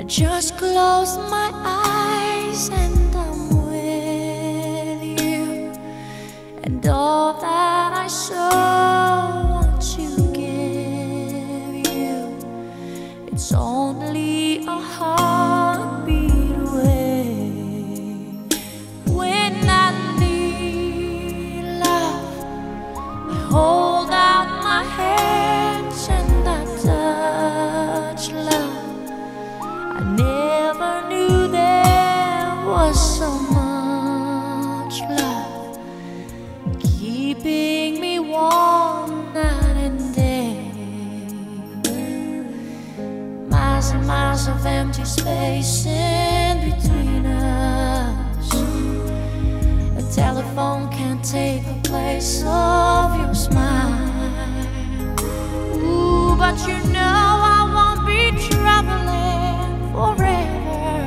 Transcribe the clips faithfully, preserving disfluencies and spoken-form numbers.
just close my eyes and I'm with you, and all that I so want to give you, it's only a heartbeat away. When I need love, I hold out my hands and I touch love. I never knew there was so much love keeping me warm night and day. Miles and miles of empty space in between us. A telephone can't take the place of your smile. Ooh, but you know I won't be traveling forever.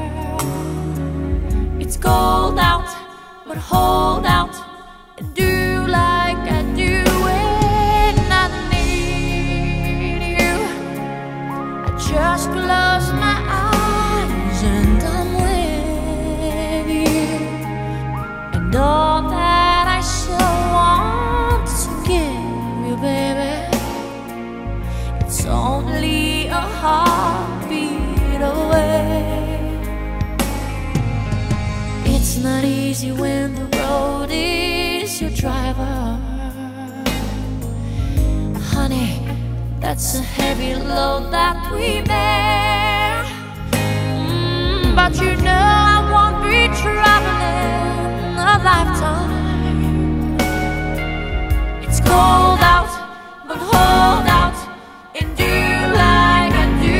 It's cold out, but hold out and do like I do when I need you. I just close my eyes and I'm with you, and all that I so want to give you, baby, it's only a heartbeat away. It's not easy when the road is your driver. Honey, that's a heavy load that we bear. Mm, but you know I won't be traveling a lifetime. It's cold out, but hold out and do like I do.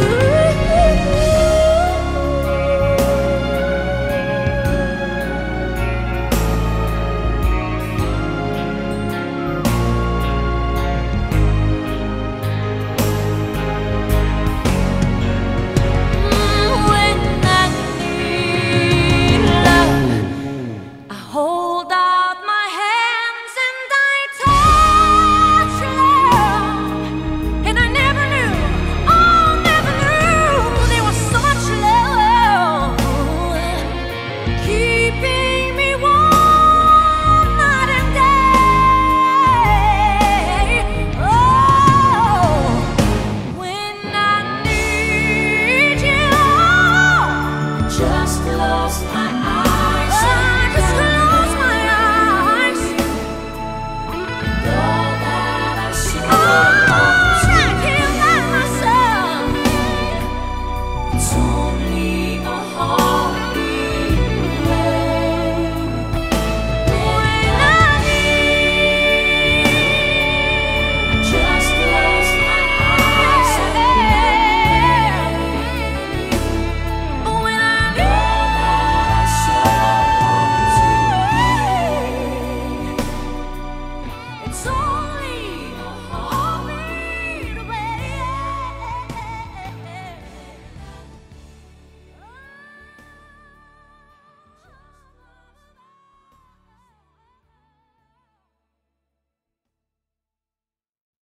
Hold out my hands and I touch love, and I never knew, oh, never knew there was so much love keeping me warm night and day. Oh, when I need you, I just close my